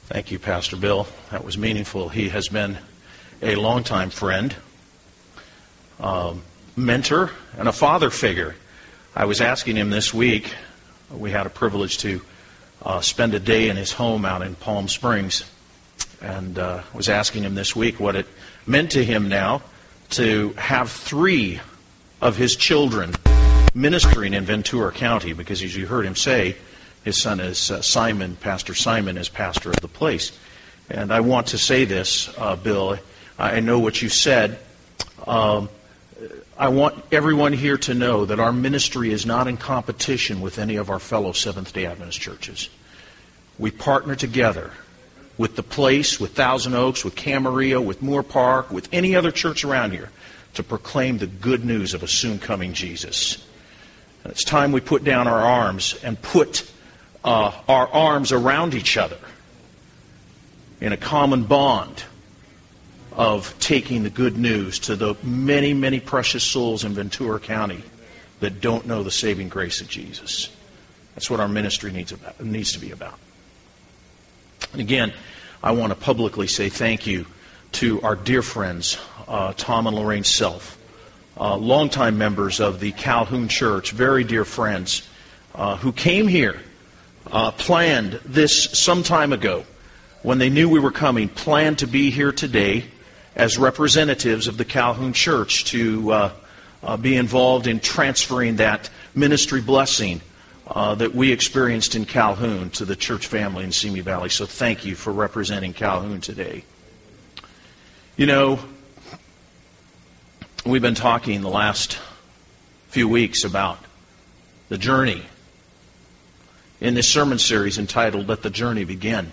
Thank you, Pastor Bill. That was meaningful. He has been a longtime friend, mentor, and a father figure. I was asking him this week, we had a privilege to spend a day in his home out in Palm Springs, and was asking him this week what it meant to him now to have 3 of his children ministering in Ventura County, because as you heard him say, his son is Simon. Pastor Simon is pastor of the place. And I want to say this, Bill. I know what you said. I want everyone here to know that our ministry is not in competition with any of our fellow Seventh-day Adventist churches. We partner together with the place, with Thousand Oaks, with Camarillo, with Moore Park, with any other church around here to proclaim the good news of a soon-coming Jesus. And it's time we put down our arms and put our arms around each other in a common bond of taking the good news to the many, many precious souls in Ventura County that don't know the saving grace of Jesus. That's what our ministry needs to be about. And again, I want to publicly say thank you to our dear friends, Tom and Lorraine Self, longtime members of the Calhoun Church, very dear friends, who came here, planned this some time ago when they knew we were coming, planned to be here today as representatives of the Calhoun Church to be involved in transferring that ministry blessing that we experienced in Calhoun to the church family in Simi Valley. So thank you for representing Calhoun today. You know, we've been talking the last few weeks about the journey in this sermon series entitled, Let the Journey Begin.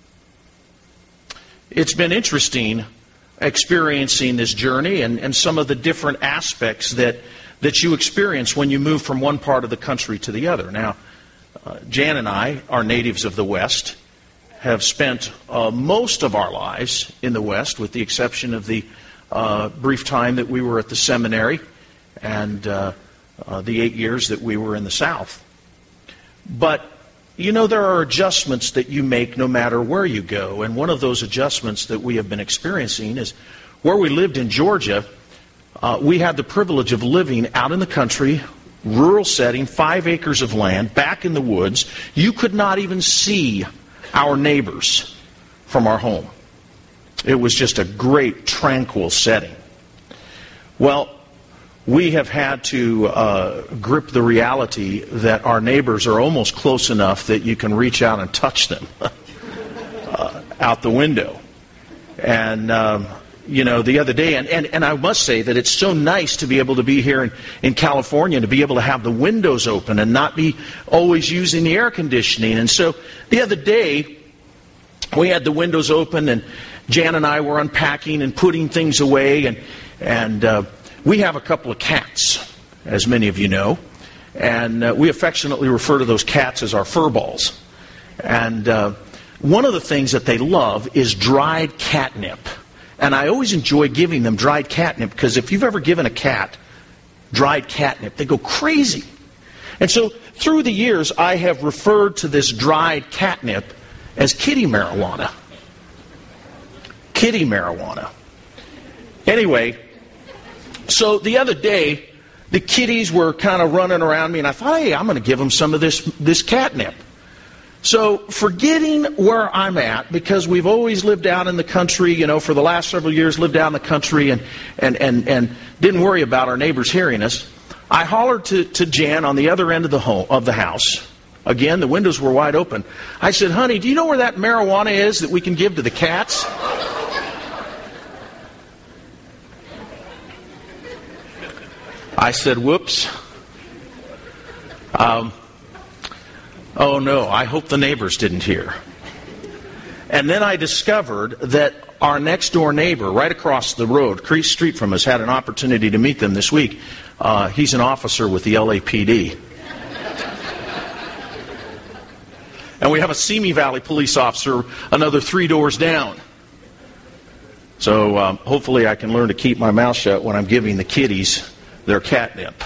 It's been interesting experiencing this journey and some of the different aspects that you experience when you move from one part of the country to the other. Now, Jan and I are natives of the West, have spent most of our lives in the West, with the exception of the brief time that we were at the seminary and the 8 years that we were in the South. But, you know, there are adjustments that you make no matter where you go. And one of those adjustments that we have been experiencing is where we lived in Georgia. We had the privilege of living out in the country, rural setting, 5 acres of land, back in the woods. You could not even see our neighbors from our home. It was just a great, tranquil setting. Well, we have had to grip the reality that our neighbors are almost close enough that you can reach out and touch them out the window. And, you know, the other day, and I must say that it's so nice to be able to be here in California and to be able to have the windows open and not be always using the air conditioning. And so the other day, we had the windows open, and Jan and I were unpacking and putting things away, and we have a couple of cats, as many of you know, and we affectionately refer to those cats as our fur balls. And one of the things that they love is dried catnip. And I always enjoy giving them dried catnip, because if you've ever given a cat dried catnip, they go crazy. And so through the years, I have referred to this dried catnip as kitty marijuana. Kitty marijuana. Anyway, so the other day, the kitties were kind of running around me, and I thought, hey, I'm going to give them some of this catnip. So forgetting where I'm at, because we've always lived out in the country, you know, for the last several years, lived out in the country and didn't worry about our neighbors hearing us, I hollered to Jan on the other end of the house. Again, the windows were wide open. I said, honey, do you know where that marijuana is that we can give to the cats? I said, whoops. Oh no, I hope the neighbors didn't hear. And then I discovered that our next door neighbor, right across the road, street from us, had an opportunity to meet them this week. He's an officer with the LAPD. And we have a Simi Valley police officer another 3 doors down. So hopefully I can learn to keep my mouth shut when I'm giving the kitties their catnip.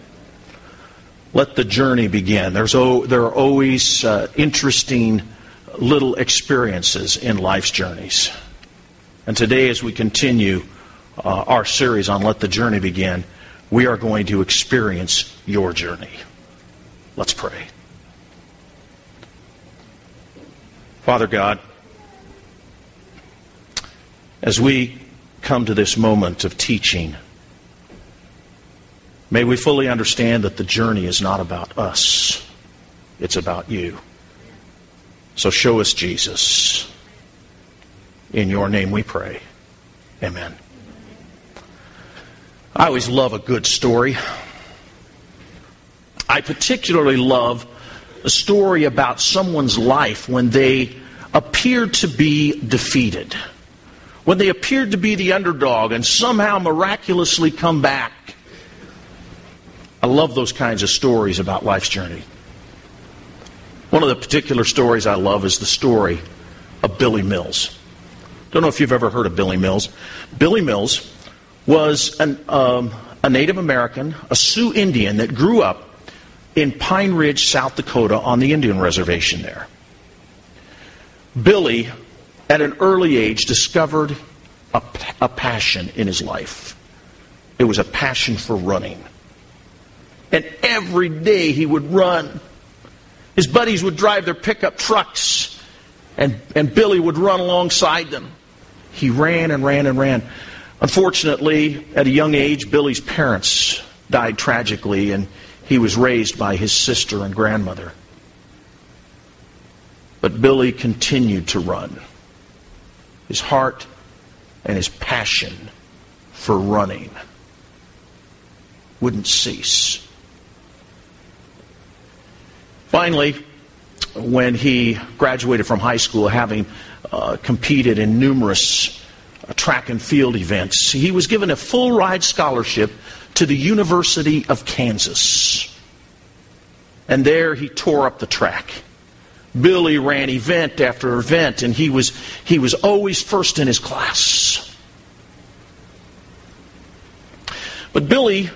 Let the journey begin. There are always interesting little experiences in life's journeys. And today, as we continue our series on Let the Journey Begin, we are going to experience your journey. Let's pray. Father God, as we come to this moment of teaching, may we fully understand that the journey is not about us. It's about you. So show us Jesus. In your name we pray. Amen. I always love a good story. I particularly love a story about someone's life when they appeared to be defeated, when they appeared to be the underdog and somehow miraculously come back. I love those kinds of stories about life's journey. One of the particular stories I love is the story of Billy Mills. Don't know if you've ever heard of Billy Mills. Billy Mills was a Native American, a Sioux Indian that grew up in Pine Ridge, South Dakota on the Indian reservation there. Billy, at an early age, discovered a passion in his life. It was a passion for running. And every day he would run. His buddies would drive their pickup trucks, and Billy would run alongside them. He ran and ran and ran. Unfortunately, at a young age, Billy's parents died tragically, and he was raised by his sister and grandmother. But Billy continued to run. His heart and his passion for running wouldn't cease. Finally, when he graduated from high school, having competed in numerous track and field events, he was given a full ride scholarship to the University of Kansas. And there he tore up the track. Billy ran event after event, and he was always first in his class. But Billy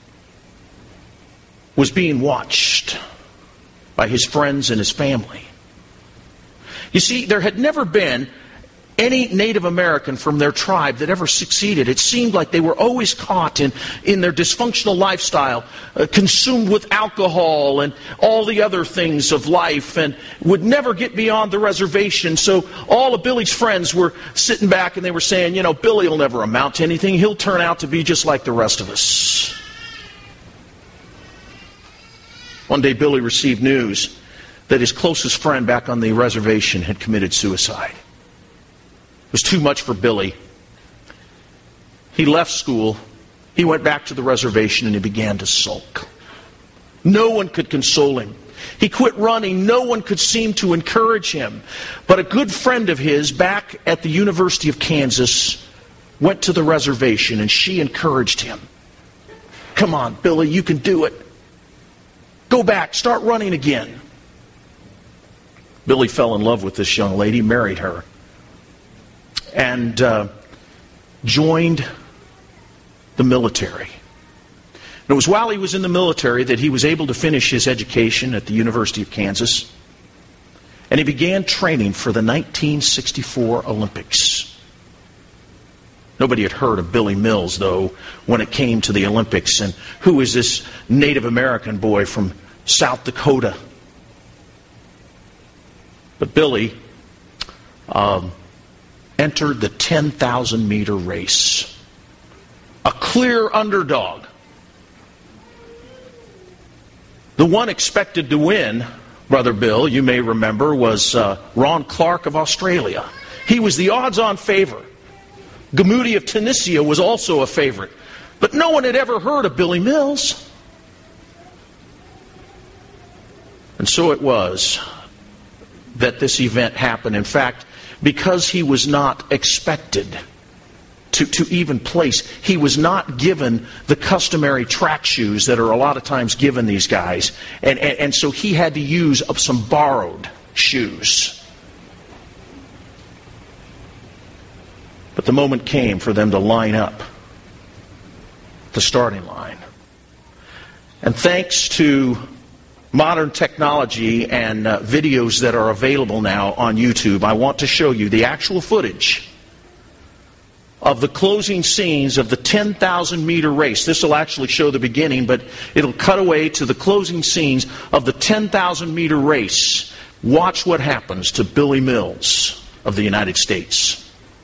was being watched by his friends and his family. You see, there had never been any Native American from their tribe that ever succeeded. It seemed like they were always caught in their dysfunctional lifestyle, consumed with alcohol and all the other things of life, and would never get beyond the reservation. So all of Billy's friends were sitting back and they were saying, you know, Billy will never amount to anything. He'll turn out to be just like the rest of us. One day Billy received news that his closest friend back on the reservation had committed suicide. It was too much for Billy. He left school, he went back to the reservation, and he began to sulk. No one could console him. He quit running. No one could seem to encourage him. But a good friend of his back at the University of Kansas went to the reservation, and she encouraged him. Come on, Billy, you can do it. Go back, start running again. Billy fell in love with this young lady, married her, and joined the military. And it was while he was in the military that he was able to finish his education at the University of Kansas, and he began training for the 1964 Olympics. Nobody had heard of Billy Mills, though, when it came to the Olympics. And who is this Native American boy from South Dakota? But Billy entered the 10,000-meter race. A clear underdog. The one expected to win, Brother Bill, you may remember, was Ron Clark of Australia. He was the odds-on favorite. Gamudi of Tunisia was also a favorite. But no one had ever heard of Billy Mills. And so it was that this event happened. In fact, because he was not expected to even place, he was not given the customary track shoes that are a lot of times given these guys. And so he had to use some borrowed shoes. But the moment came for them to line up the starting line. And thanks to modern technology and videos that are available now on YouTube, I want to show you the actual footage of the closing scenes of the 10,000-meter race. This will actually show the beginning, but it'll cut away to the closing scenes of the 10,000-meter race. Watch what happens to Billy Mills of the United States.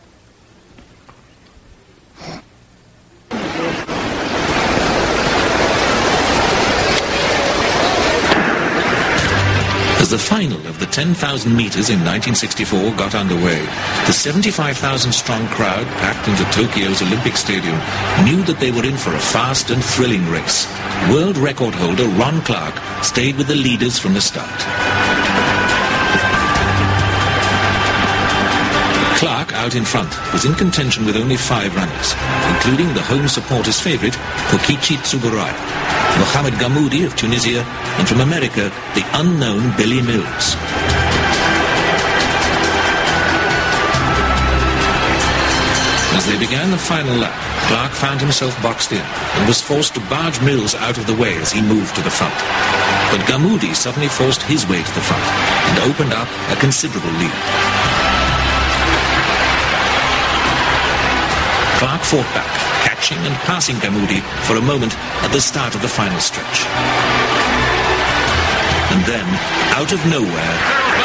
As the final of the 10,000 meters in 1964 got underway, the 75,000-strong crowd packed into Tokyo's Olympic Stadium knew that they were in for a fast and thrilling race. World record holder Ron Clark stayed with the leaders from the start. Clark, out in front, was in contention with only 5 runners, including the home supporters' favorite, Kokichi Tsuburaya, Mohamed Gamoudi of Tunisia, and from America, the unknown Billy Mills. As they began the final lap, Clark found himself boxed in and was forced to barge Mills out of the way as he moved to the front. But Gamoudi suddenly forced his way to the front and opened up a considerable lead. Clark fought back, catching and passing Gamoudi for a moment at the start of the final stretch. And then, out of nowhere,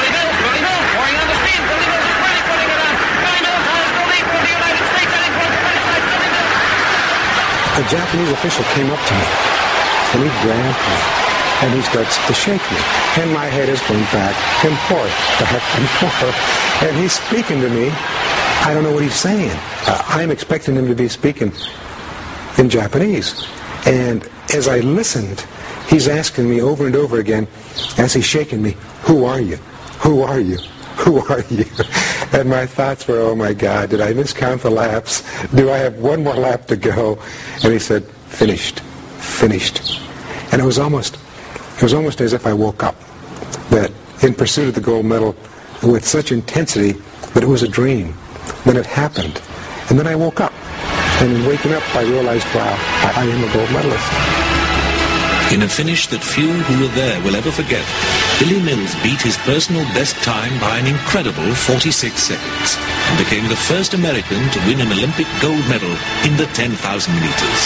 a Japanese official came up to me, and he grabbed me, and he starts to shake me, and my head is going back and forth, and he's speaking to me. I don't know what he's saying. I'm expecting him to be speaking in Japanese. And as I listened, he's asking me over and over again, as he's shaking me, "Who are you? Who are you? Who are you?" And my thoughts were, oh my God, did I miscount the laps? Do I have one more lap to go? And he said, finished. And it was almost as if I woke up, that in pursuit of the gold medal with such intensity that it was a dream. Then it happened. And then I woke up. And in waking up, I realized, wow, I am a gold medalist. In a finish that few who were there will ever forget, Billy Mills beat his personal best time by an incredible 46 seconds and became the first American to win an Olympic gold medal in the 10,000 meters.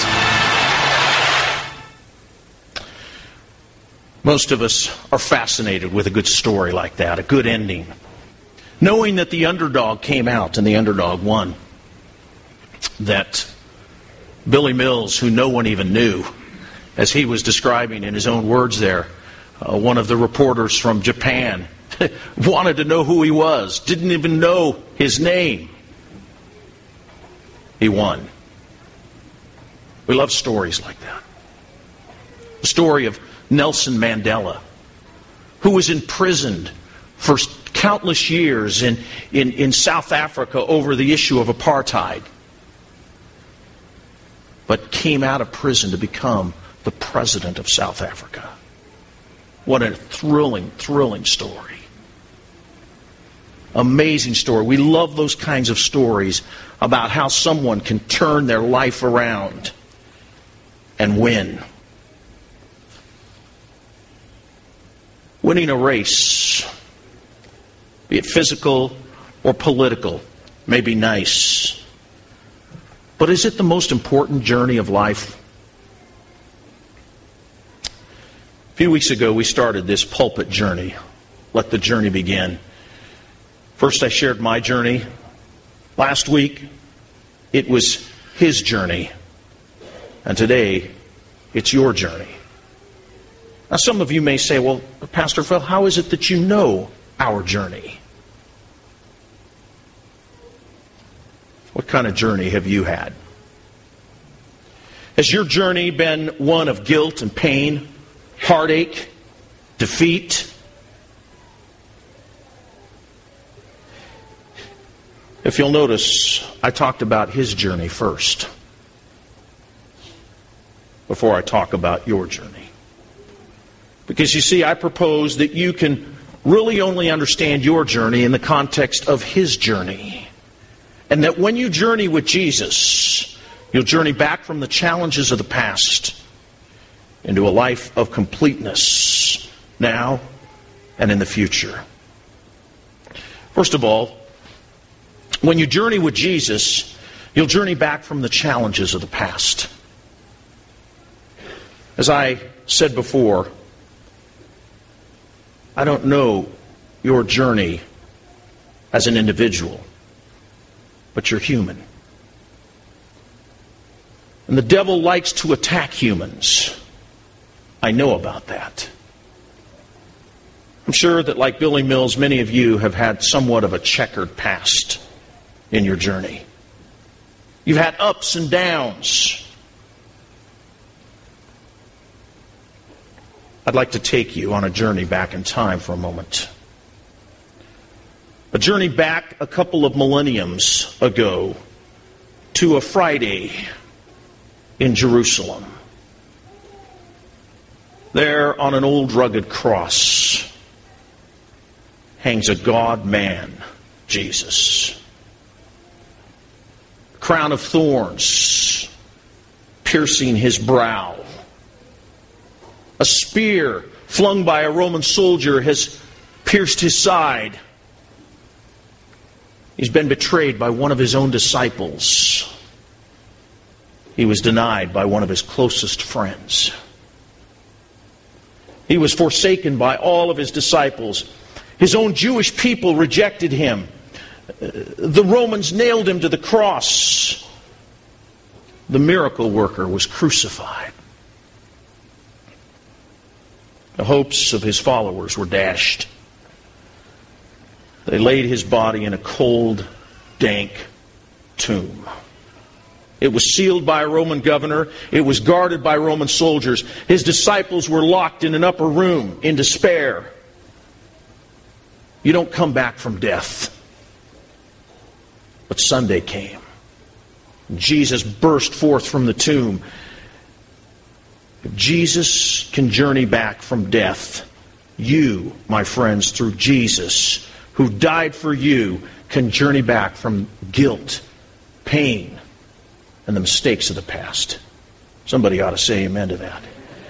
Most of us are fascinated with a good story like that, a good ending. Knowing that the underdog came out and the underdog won. That Billy Mills, who no one even knew, as he was describing in his own words there, one of the reporters from Japan wanted to know who he was, didn't even know his name. He won. We love stories like that. The story of Nelson Mandela, who was imprisoned for countless years in South Africa over the issue of apartheid, but came out of prison to become the president of South Africa. What a thrilling story. Amazing story. We love those kinds of stories about how someone can turn their life around and win. Winning a race, be it physical or political, may be nice. But is it the most important journey of life? A few weeks ago, we started this pulpit journey. Let the journey begin. First, I shared my journey. Last week, it was his journey. And today, it's your journey. Now, some of you may say, well, Pastor Phil, how is it that you know our journey? What kind of journey have you had? Has your journey been one of guilt and pain, heartache, defeat? If you'll notice, I talked about his journey first, before I talk about your journey. Because you see, I propose that you can really only understand your journey in the context of his journey. And that when you journey with Jesus, you'll journey back from the challenges of the past into a life of completeness now, and in the future. First of all, when you journey with Jesus, you'll journey back from the challenges of the past. As I said before, I don't know your journey as an individual, but you're human. And the devil likes to attack humans. I know about that. I'm sure that, like Billy Mills, many of you have had somewhat of a checkered past in your journey. You've had ups and downs. I'd like to take you on a journey back in time for a moment. A journey back a couple of millenniums ago to a Friday in Jerusalem. There on an old rugged cross hangs a God-man, Jesus. Crown of thorns piercing his brow. A spear flung by a Roman soldier has pierced his side. He's been betrayed by one of his own disciples. He was denied by one of his closest friends. He was forsaken by all of his disciples. His own Jewish people rejected him. The Romans nailed him to the cross. The miracle worker was crucified. The hopes of his followers were dashed. They laid his body in a cold, dank tomb. It was sealed by a Roman governor. It was guarded by Roman soldiers. His disciples were locked in an upper room in despair. You don't come back from death. But Sunday came. Jesus burst forth from the tomb. If Jesus can journey back from death, you, my friends, through Jesus, who died for you, can journey back from guilt, pain, and the mistakes of the past. Somebody ought to say amen to that.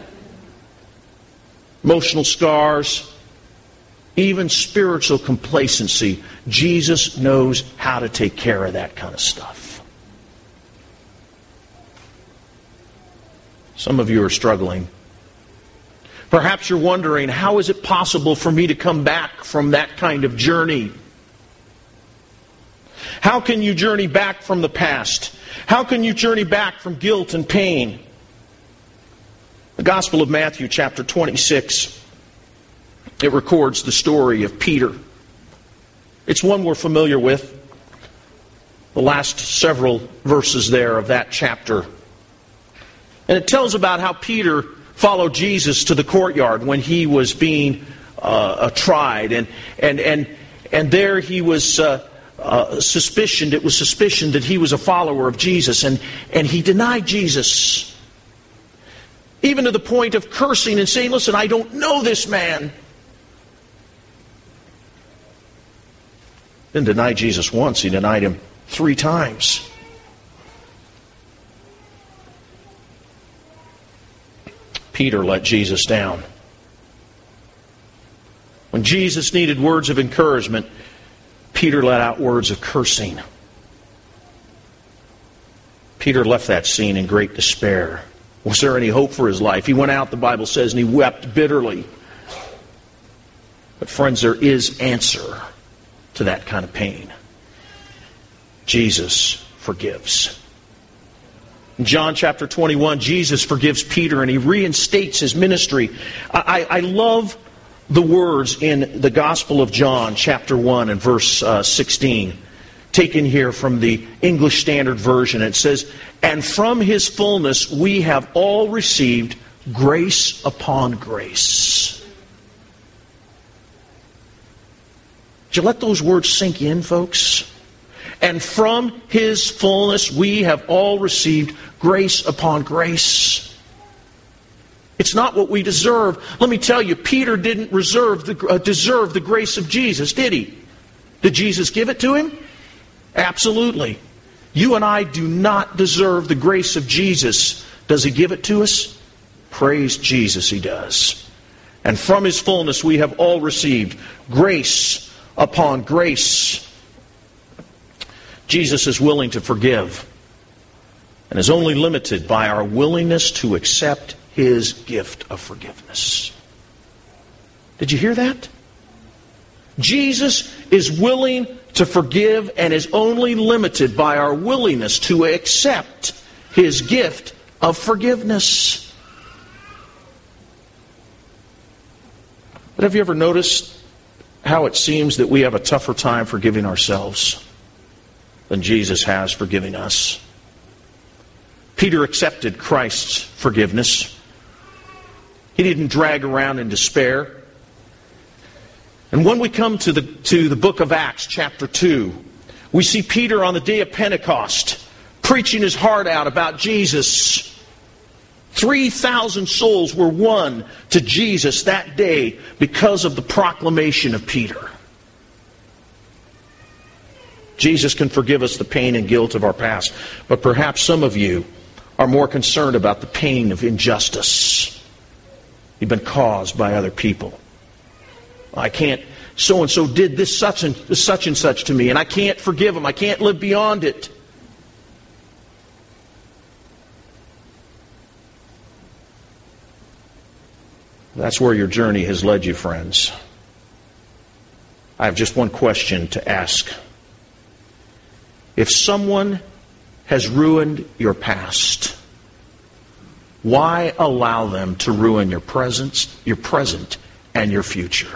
Emotional scars, even spiritual complacency. Jesus knows how to take care of that kind of stuff. Some of you are struggling. Perhaps you're wondering, how is it possible for me to come back from that kind of journey? How can you journey back from the past? How can you journey back from guilt and pain? The Gospel of Matthew, chapter 26, it records the story of Peter. It's one we're familiar with. The last several verses there of that chapter. And it tells about how Peter followed Jesus to the courtyard when he was being tried. And there he was suspicioned. It was suspicion that he was a follower of Jesus. And he denied Jesus. Even to the point of cursing and saying, listen, I don't know this man. Didn't deny Jesus once. He denied him 3 times. Peter let Jesus down. When Jesus needed words of encouragement, Peter let out words of cursing. Peter left that scene in great despair. Was there any hope for his life? He went out, the Bible says, and he wept bitterly. But friends, there is answer to that kind of pain. Jesus forgives. In John chapter 21, Jesus forgives Peter and he reinstates his ministry. I love the words in the Gospel of John chapter 1 and verse 16, taken here from the English Standard Version. It says, and from his fullness we have all received grace upon grace. Did you let those words sink in, folks? And from his fullness we have all received grace upon grace. It's not what we deserve. Let me tell you, Peter didn't deserve the grace of Jesus, did he? Did Jesus give it to him? Absolutely. You and I do not deserve the grace of Jesus. Does he give it to us? Praise Jesus, he does. And from His fullness we have all received grace upon grace. Jesus is willing to forgive and is only limited by our willingness to accept His gift of forgiveness. Did you hear that? Jesus is willing to forgive and is only limited by our willingness to accept His gift of forgiveness. But have you ever noticed how it seems that we have a tougher time forgiving ourselves than Jesus has forgiving us? Peter accepted Christ's forgiveness. He didn't drag around in despair. And when we come to the book of Acts, chapter 2, we see Peter on the day of Pentecost preaching his heart out about Jesus. 3,000 souls were won to Jesus that day because of the proclamation of Peter. Jesus can forgive us the pain and guilt of our past, but perhaps some of you are more concerned about the pain of injustice you've been caused by other people. I can't, so-and-so did this such and such to me, and I can't forgive them. I can't live beyond it. That's where your journey has led you, friends. I have just one question to ask. If someone has ruined your past, why allow them to ruin your present, and your future?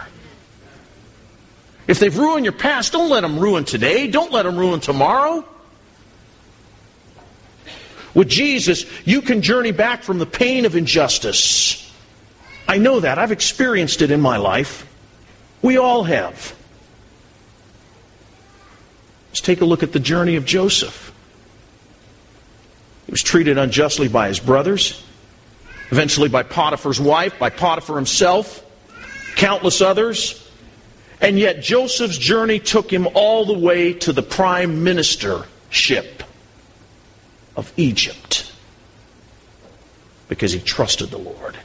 If they've ruined your past, don't let them ruin today. Don't let them ruin tomorrow. With Jesus, you can journey back from the pain of injustice. I know that. I've experienced it in my life. We all have. Let's take a look at the journey of Joseph. He was treated unjustly by his brothers, eventually by Potiphar's wife, by Potiphar himself, countless others. And yet Joseph's journey took him all the way to the prime ministership of Egypt because he trusted the Lord.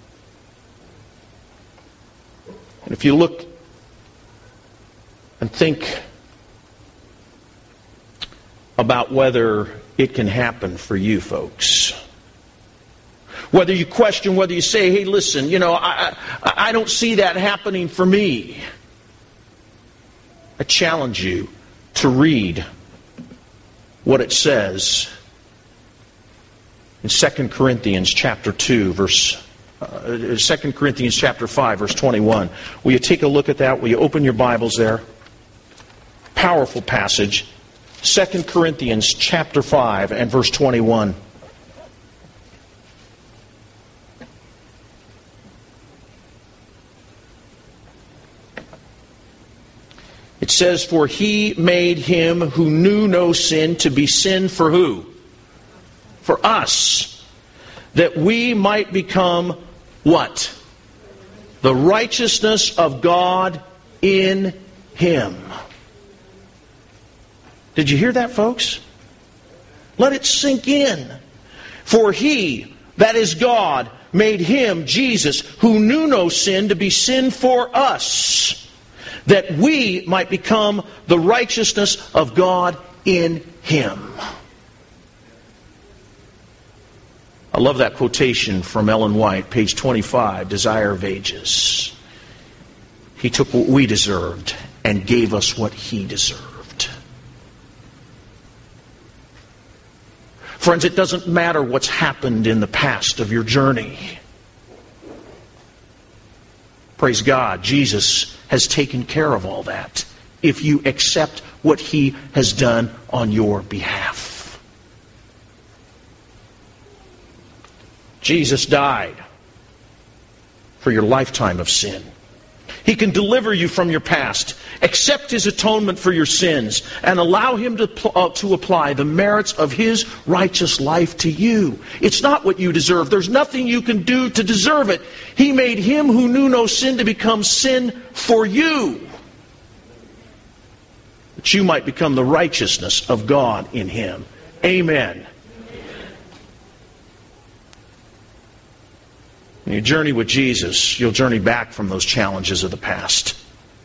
And if you look and think about whether it can happen for you folks, whether you question, whether you say, hey, listen, I don't see that happening for me, I challenge you to read what it says in 2 Corinthians chapter 2, 2 Corinthians chapter 5, verse 21. Will you take a look at that? Will you open your Bibles there? Powerful passage. 2 Corinthians chapter 5 and verse 21. It says, for He made Him who knew no sin to be sin for who? For us. That we might become what? The righteousness of God in Him. Did you hear that, folks? Let it sink in. For He, that is God, made Him, Jesus, who knew no sin, to be sin for us, that we might become the righteousness of God in Him. I love that quotation from Ellen White, page 25, Desire of Ages. He took what we deserved and gave us what He deserved. Friends, it doesn't matter what's happened in the past of your journey. Praise God, Jesus has taken care of all that if you accept what He has done on your behalf. Jesus died for your lifetime of sin. He can deliver you from your past, accept His atonement for your sins, and allow Him to apply the merits of His righteous life to you. It's not what you deserve. There's nothing you can do to deserve it. He made Him who knew no sin to become sin for you, that you might become the righteousness of God in Him. Amen. When you journey with Jesus, you'll journey back from those challenges of the past.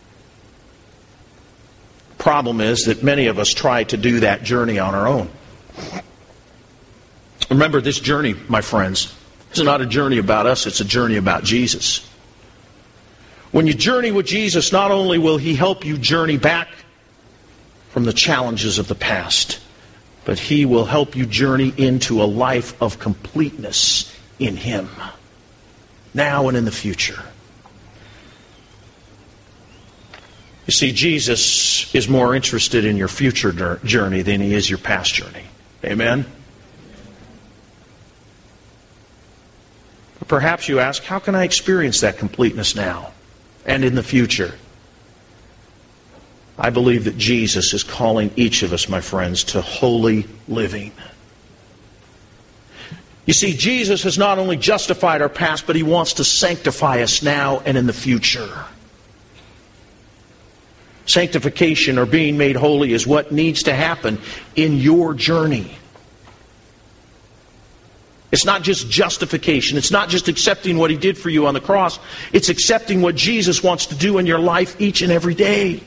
Problem is that many of us try to do that journey on our own. Remember, this journey, my friends, is not a journey about us, it's a journey about Jesus. When you journey with Jesus, not only will He help you journey back from the challenges of the past, but He will help you journey into a life of completeness in Him, now and in the future. You see, Jesus is more interested in your future journey than He is your past journey. Amen? But perhaps you ask, how can I experience that completeness now and in the future? I believe that Jesus is calling each of us, my friends, to holy living. You see, Jesus has not only justified our past, but He wants to sanctify us now and in the future. Sanctification, or being made holy, is what needs to happen in your journey. It's not just justification. It's not just accepting what He did for you on the cross. It's accepting what Jesus wants to do in your life each and every day.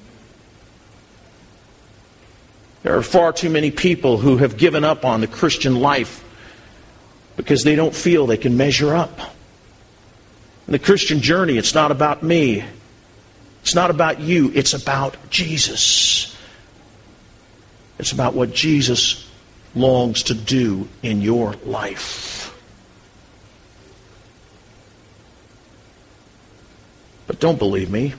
There are far too many people who have given up on the Christian life because they don't feel they can measure up. In the Christian journey, it's not about me. It's not about you. It's about Jesus. It's about what Jesus longs to do in your life. But don't believe me.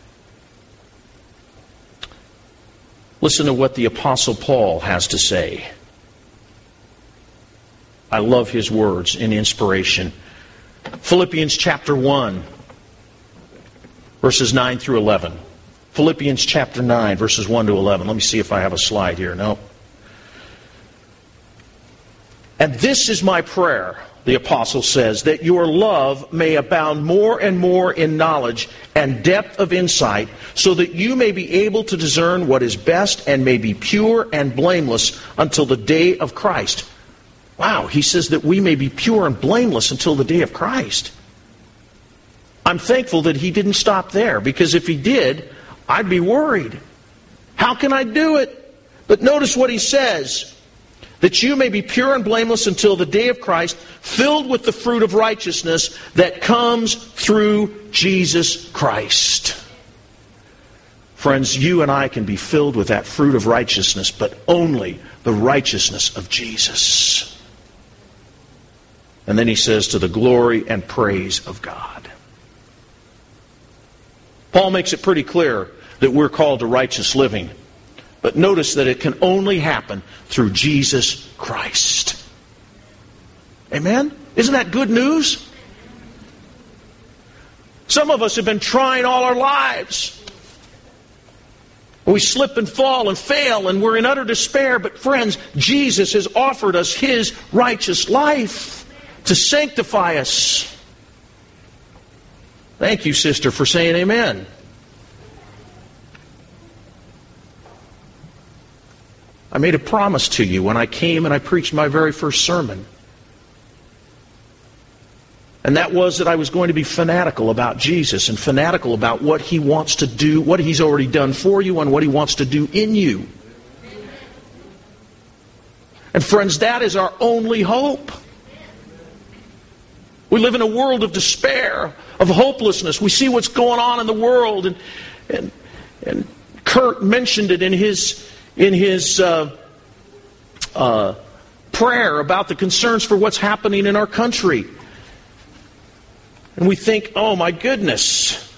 Listen to what the Apostle Paul has to say. I love his words in inspiration. Philippians chapter 1, verses 9 through 11. Philippians chapter 9, verses 1 to 11. Let me see if I have a slide here. No. And this is my prayer, the apostle says, that your love may abound more and more in knowledge and depth of insight, so that you may be able to discern what is best and may be pure and blameless until the day of Christ. Wow, he says that we may be pure and blameless until the day of Christ. I'm thankful that he didn't stop there, because if he did, I'd be worried. How can I do it? But notice what he says. That you may be pure and blameless until the day of Christ, filled with the fruit of righteousness that comes through Jesus Christ. Friends, you and I can be filled with that fruit of righteousness, but only the righteousness of Jesus. And then he says, to the glory and praise of God. Paul makes it pretty clear that we're called to righteous living. But notice that it can only happen through Jesus Christ. Amen? Isn't that good news? Some of us have been trying all our lives. We slip and fall and fail and we're in utter despair. But friends, Jesus has offered us His righteous life to sanctify us. Thank you, sister, for saying amen. I made a promise to you when I came and I preached my very first sermon. And that was that I was going to be fanatical about Jesus and fanatical about what He wants to do, what He's already done for you, and what He wants to do in you. And friends, that is our only hope. We live in a world of despair, of hopelessness. We see what's going on in the world. And Kurt mentioned it in his prayer about the concerns for what's happening in our country. And we think, oh my goodness.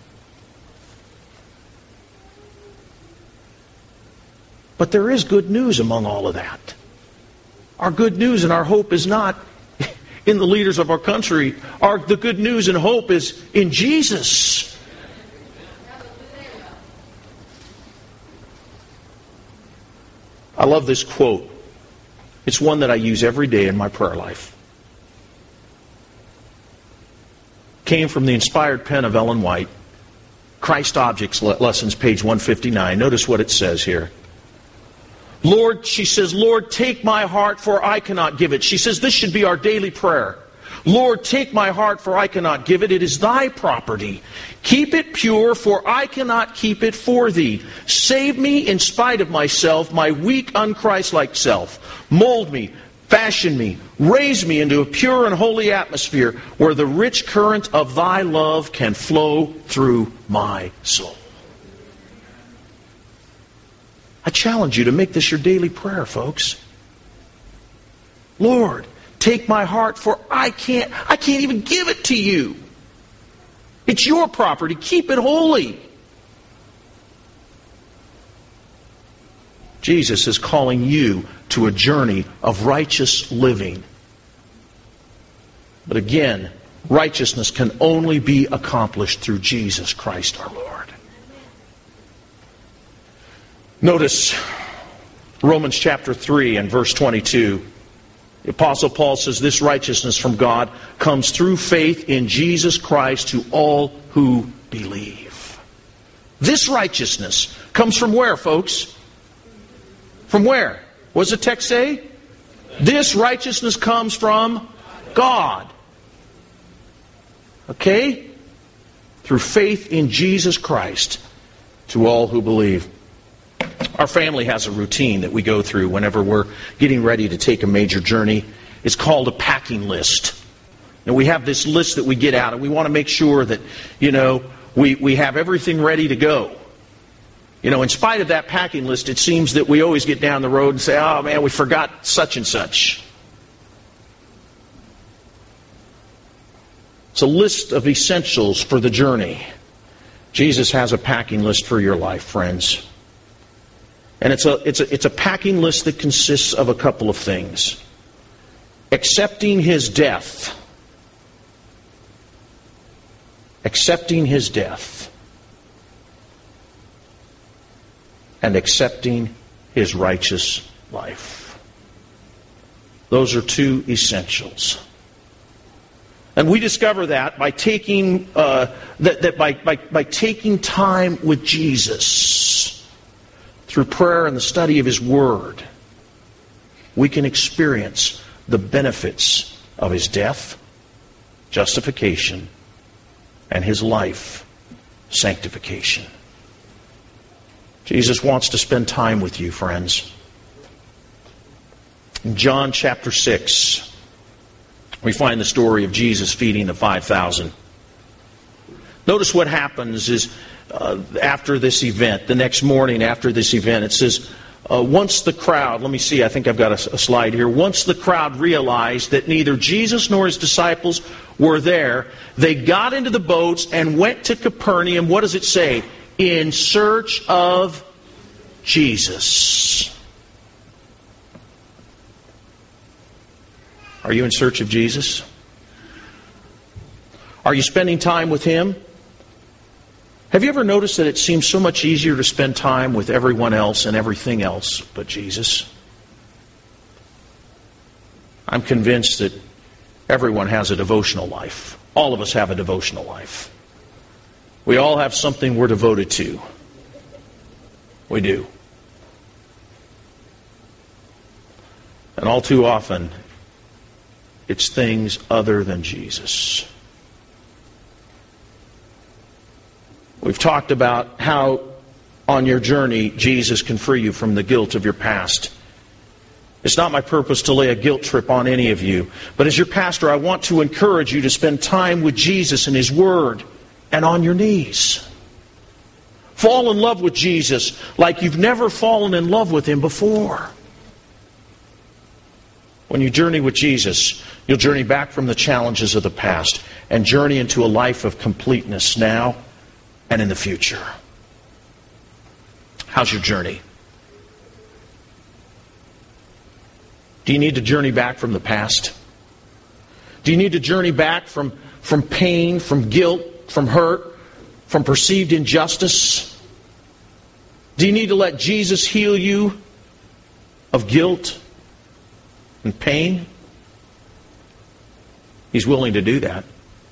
But there is good news among all of that. Our good news and our hope is not in the leaders of our country. The good news and hope is in Jesus. I love this quote. It's one that I use every day in my prayer life. Came from the inspired pen of Ellen White. Christ Objects Lessons, page 159. Notice what it says here. Lord, she says, Lord, take my heart, for I cannot give it. She says this should be our daily prayer. Lord, take my heart, for I cannot give it. It is thy property. Keep it pure, for I cannot keep it for thee. Save me in spite of myself, my weak, unchristlike self. Mold me, fashion me, raise me into a pure and holy atmosphere where the rich current of thy love can flow through my soul. I challenge you to make this your daily prayer, folks. Lord, take my heart, for I can't even give it to you. It's your property. Keep it holy. Jesus is calling you to a journey of righteous living. But again, righteousness can only be accomplished through Jesus Christ our Lord. Notice Romans chapter 3 and verse 22. The Apostle Paul says this righteousness from God comes through faith in Jesus Christ to all who believe. This righteousness comes from where, folks? From where? What does the text say? This righteousness comes from God. Okay? Through faith in Jesus Christ to all who believe. Our family has a routine that we go through whenever we're getting ready to take a major journey. It's called a packing list. And we have this list that we get out, and we want to make sure that, we have everything ready to go. In spite of that packing list, it seems that we always get down the road and say, oh man, we forgot such and such. It's a list of essentials for the journey. Jesus has a packing list for your life, friends. And it's a packing list that consists of a couple of things. Accepting His death. Accepting His death. And accepting His righteous life. Those are two essentials. And we discover that by taking by taking time with Jesus. Through prayer and the study of His Word, we can experience the benefits of His death, justification, and His life, sanctification. Jesus wants to spend time with you, friends. In John chapter 6, we find the story of Jesus feeding the 5,000. Notice what happens is, after this event, the next morning after this event, it says, once the crowd, let me see, I think I've got a slide here. Once the crowd realized that neither Jesus nor His disciples were there, they got into the boats and went to Capernaum. What does it say? In search of Jesus. Are you in search of Jesus? Are you spending time with Him? Have you ever noticed that it seems so much easier to spend time with everyone else and everything else but Jesus? I'm convinced that everyone has a devotional life. All of us have a devotional life. We all have something we're devoted to. We do. And all too often, it's things other than Jesus. We've talked about how on your journey Jesus can free you from the guilt of your past. It's not my purpose to lay a guilt trip on any of you, but as your pastor, I want to encourage you to spend time with Jesus and His Word and on your knees. Fall in love with Jesus like you've never fallen in love with Him before. When you journey with Jesus, you'll journey back from the challenges of the past and journey into a life of completeness now and in the future. How's your journey? Do you need to journey back from the past? Do you need to journey back from pain, from guilt, from hurt, from perceived injustice? Do you need to let Jesus heal you of guilt and pain? He's willing to do that.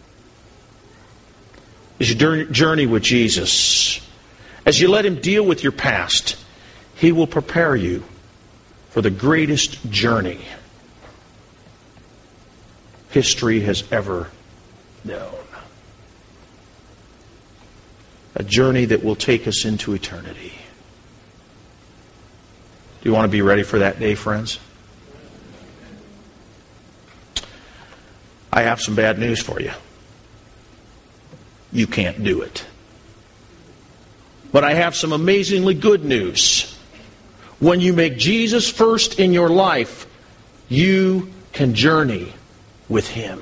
As you journey with Jesus, as you let Him deal with your past, He will prepare you for the greatest journey. history has ever known. A journey that will take us into eternity. Do you want to be ready for that day, friends? I have some bad news for you. You can't do it. But I have some amazingly good news. When you make Jesus first in your life, you can journey with Him.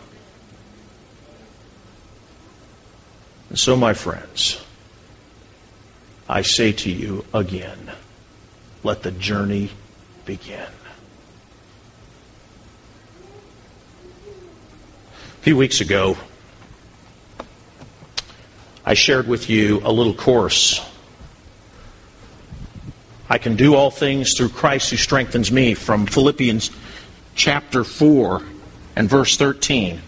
And so, my friends, I say to you again, let the journey begin. A few weeks ago, I shared with you a little course. I can do all things through Christ who strengthens me, from Philippians chapter 4 and verse 13.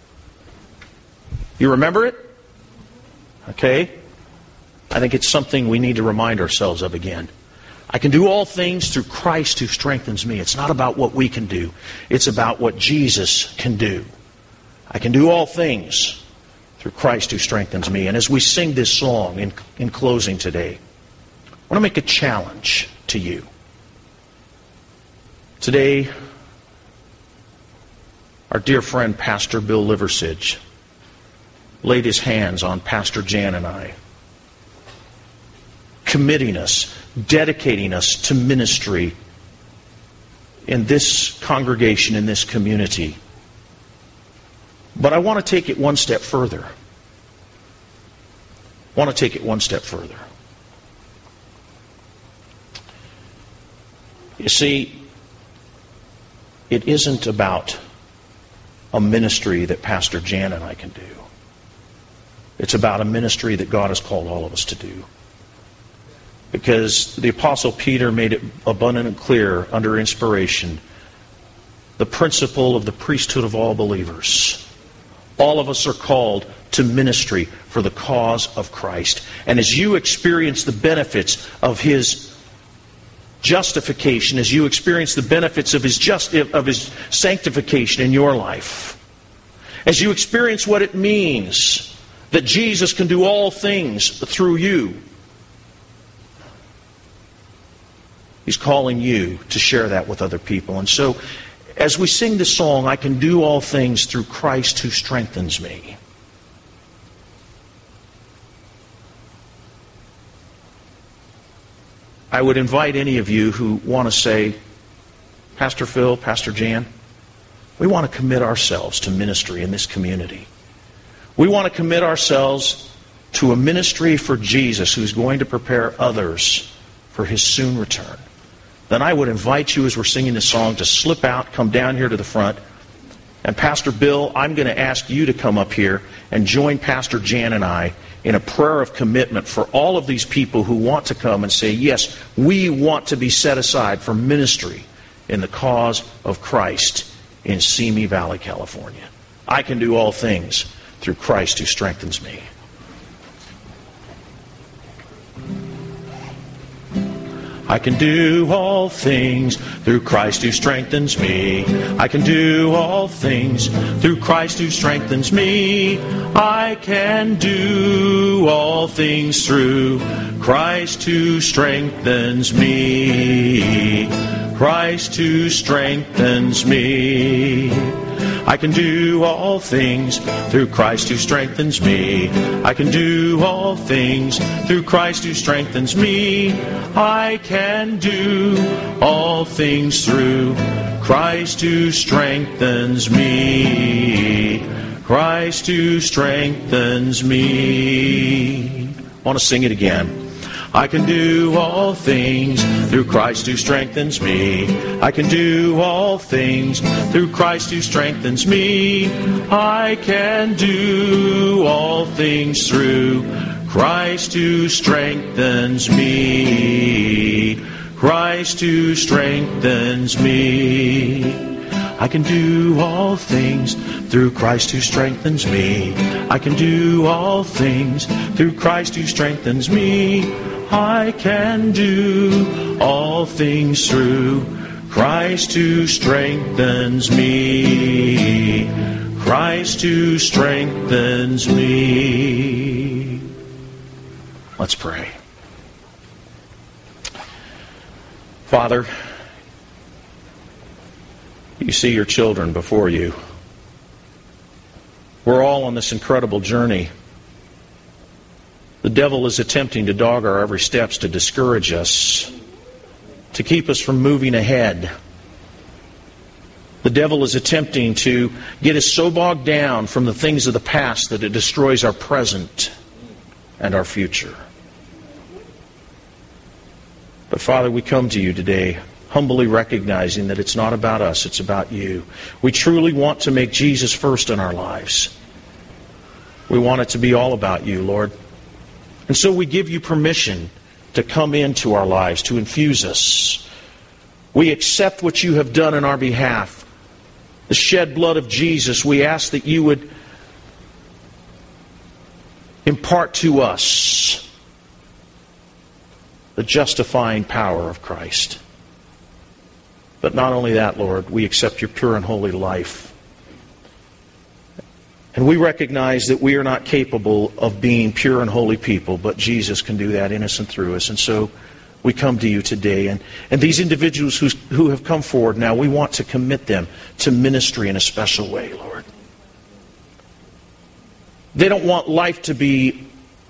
You remember it? Okay? I think it's something we need to remind ourselves of again. I can do all things through Christ who strengthens me. It's not about what we can do. It's about what Jesus can do. I can do all things through Christ who strengthens me. And as we sing this song in closing today, I want to make a challenge to you. Today, our dear friend Pastor Bill Liversidge laid his hands on Pastor Jan and I, committing us, dedicating us to ministry in this congregation, in this community. But I want to take it one step further. I want to take it one step further. You see, it isn't about a ministry that Pastor Jan and I can do. It's about a ministry that God has called all of us to do. Because the Apostle Peter made it abundant and clear under inspiration, the principle of the priesthood of all believers. All of us are called to ministry for the cause of Christ. And as you experience the benefits of His justification, as you experience the benefits of His sanctification in your life, as you experience what it means that Jesus can do all things through you, He's calling you to share that with other people. And so, as we sing this song, I can do all things through Christ who strengthens me. I would invite any of you who want to say, Pastor Phil, Pastor Jan, we want to commit ourselves to ministry in this community. We want to commit ourselves to a ministry for Jesus who's going to prepare others for His soon return. Then I would invite you, as we're singing this song, to slip out, come down here to the front. And Pastor Bill, I'm going to ask you to come up here and join Pastor Jan and I in a prayer of commitment for all of these people who want to come and say, yes, we want to be set aside for ministry in the cause of Christ in Simi Valley, California. I can do all things through Christ who strengthens me. I can do all things through Christ who strengthens me. I can do all things through Christ who strengthens me. I can do all things through Christ who strengthens me. Christ who strengthens me. I can do all things through Christ who strengthens me. I can do all things through Christ who strengthens me. I can do all things through Christ who strengthens me. Christ who strengthens me. I want to sing it again. I can do all things through Christ who strengthens me. I can do all things through Christ who strengthens me. I can do all things through Christ who strengthens me. Christ who strengthens me. I can do all things through Christ who strengthens me. I can do all things through Christ who strengthens me. I can do all things through Christ who strengthens me. Christ who strengthens me. Let's pray. Father, you see your children before you. We're all on this incredible journey. The devil is attempting to dog our every steps to discourage us, to keep us from moving ahead. The devil is attempting to get us so bogged down from the things of the past that it destroys our present and our future. But Father, we come to you today humbly recognizing that it's not about us, it's about you. We truly want to make Jesus first in our lives. We want it to be all about you, Lord. And so we give you permission to come into our lives, to infuse us. We accept what you have done in our behalf. The shed blood of Jesus, we ask that you would impart to us the justifying power of Christ. But not only that, Lord, we accept your pure and holy life. And we recognize that we are not capable of being pure and holy people, but Jesus can do that in us and through us. And so we come to you today. And these individuals who have come forward now, we want to commit them to ministry in a special way, Lord. They don't want life to be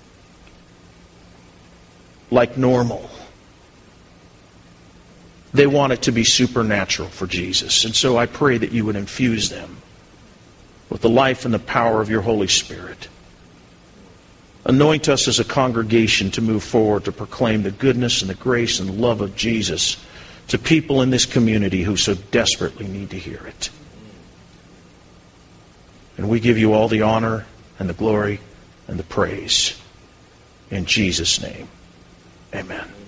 like normal. They want it to be supernatural for Jesus. And so I pray that you would infuse them with the life and the power of your Holy Spirit. Anoint us as a congregation to move forward to proclaim the goodness and the grace and the love of Jesus to people in this community who so desperately need to hear it. And we give you all the honor and the glory and the praise. In Jesus' name, amen.